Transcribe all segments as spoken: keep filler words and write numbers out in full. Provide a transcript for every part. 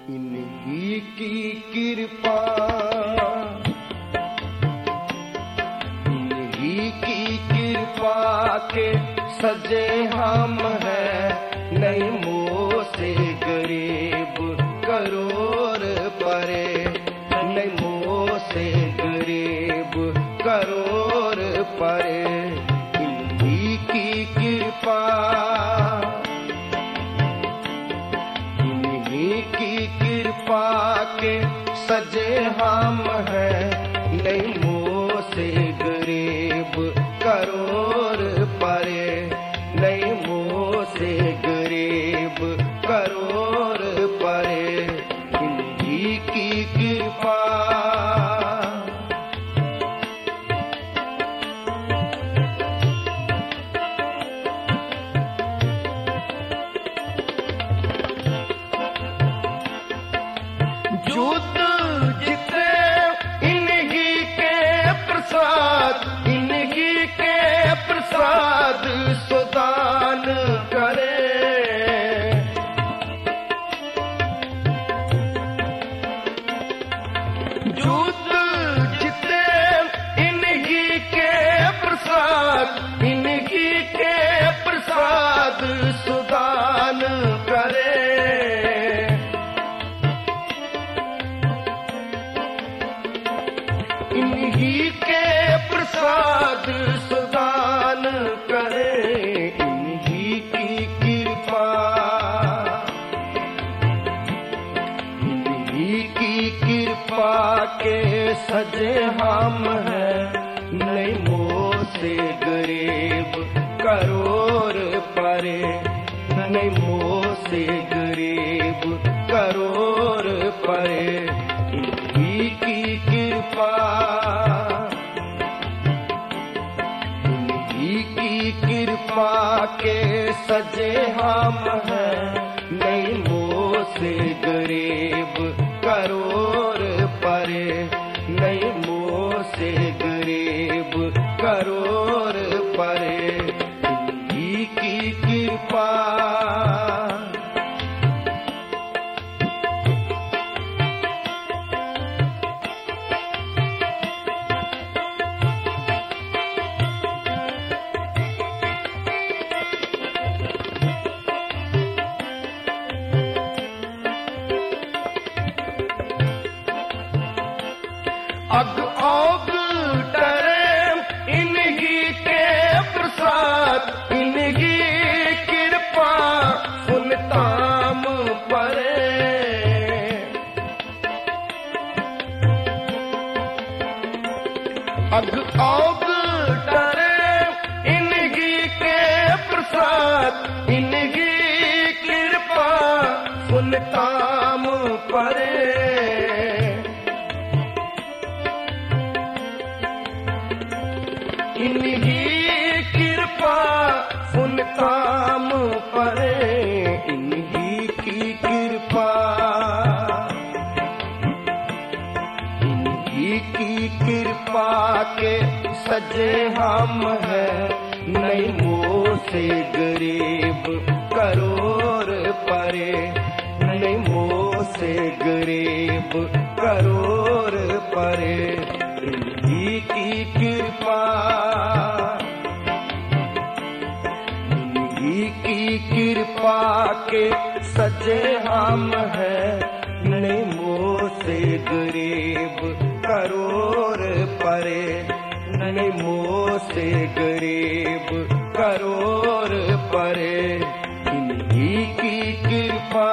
इन्हीं की कृपा, इन्हीं की कृपा के सजे हम हैं, नहीं मोह से गरीब करोड़ परे, नहीं मोह से गरीब करोड़ परे। इन्हीं की कृपा, की कृपा के सजे हम हैं, नहीं मोह से गरीब करोड़ परे, नहीं मोह से गरीब करोड़ परे। इन्हीं की कृपा, युद्ध जीते इन्हीं के प्रसाद, इन्हीं के प्रसाद सुदान करे। युद्ध जीते इन्हीं के प्रसाद, इन्हीं के प्रसाद सुदान करे। इन्हीं के प्रसाद सुदान करे। इन्हीं की कृपा, इन्हीं की कृपा के सजे हम हैं, नहीं मोह से गरीब करोड़ परे, नहीं मोह से गरीब करोड़ परे। इन्हीं की कृपा, इन्हीं की कृपा के सजे हम हैं, नहीं मोह से गरीब करोड़ परे, नहीं मोह से गरीब करोड़ परे। इन्हीं की कृपा, अग ओग डरे इन्हीं के प्रसाद, इन्हीं कृपा सुनताम परे। अग ओग डरे इन्हीं के प्रसाद, इन्हीं कृपा सुनताम परे। इन्हीं कृपा सुनताम परे। इन्हीं की कृपा, इन्हीं की कृपा के सजे हम हैं, नहीं मोह से गरीब करोड़ परे, नहीं मोह से गरीब करोड़ परे। इन्हीं की कृपा, इन्हीं की कृपा के सजे हम हैं, नहीं मोह से गरीब करोड़ परे, नहीं मोह से गरीब करोड़ परे। इन्हीं की कृपा,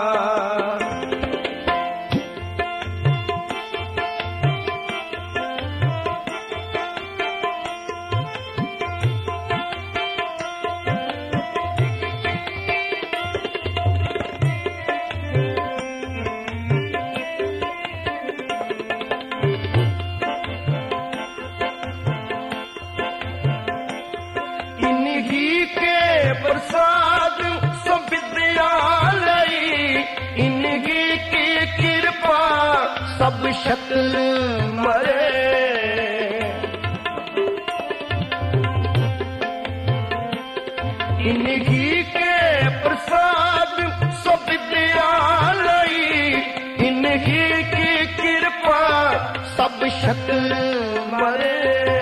इन्हीं के प्रसाद सब विद्यालय, इन्हीं की कृपा सब शक्ल मरे। इन्हीं के प्रसाद सब विद्यालय, शक्ल मरे।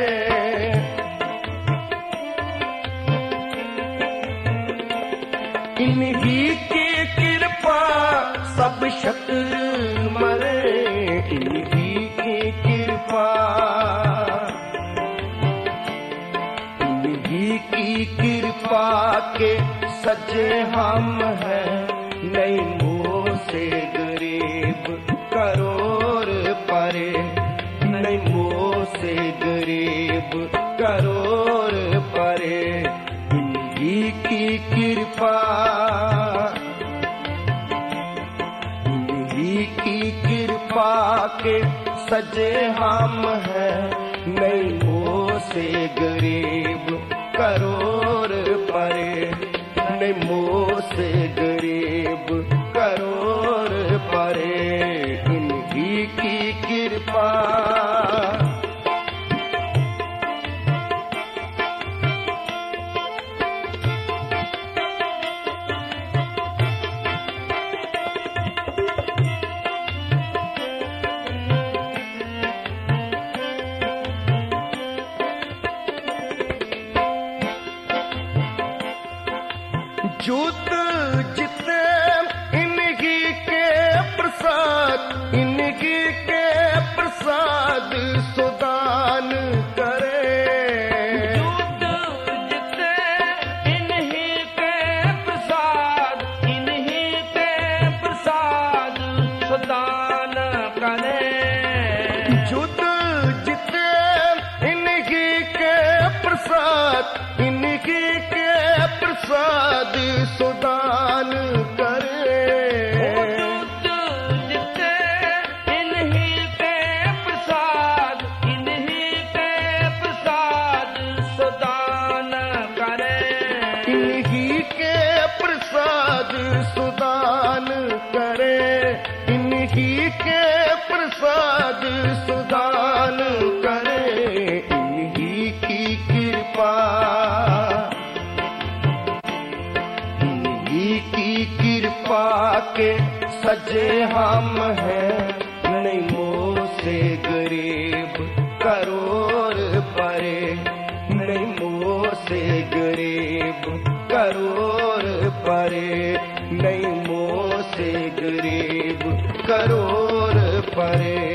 इन्हीं की कृपा सब शक्ल मरे, इन्हीं की कृपा, इन्हीं की कृपा के सजे हम हैं, नहीं मुँह से गरीब करोड़ परे, नहीं मुँह से गरीब करोड़ परे। इन्हीं की कृपा, इन्हीं की कृपा के सजे हम हैं, नहीं मुँह से गरीब करोड़ परे, नहीं मुँह से गरीब करोड़ परे। इन्हीं की कृपा, जुत जितने इन्हीं के प्रसाद, इन्हीं के प्रसाद सुदान करे। जुत जितने इन्हीं के प्रसाद, इन्हीं के प्रसाद सुदान करे। जुत जितने इन्हीं के प्रसाद, इन्हीं के प्रसाद सुदान करे। जुत जितने इन्हीं के प्रसाद, इन्हीं के प्रसाद सुदान करे। इन्हीं के प्रसाद सुदान करे, इन्हीं के प्रसाद सुदान करे। इन्हीं की कृपा, इन्हीं की कृपा के सजे हम हैं, नहीं मुँह से गरीब करोड़ परे, नहीं मुँह से गरीब करोड़ परे, नहीं मुँह से गरीब करोड़ परे।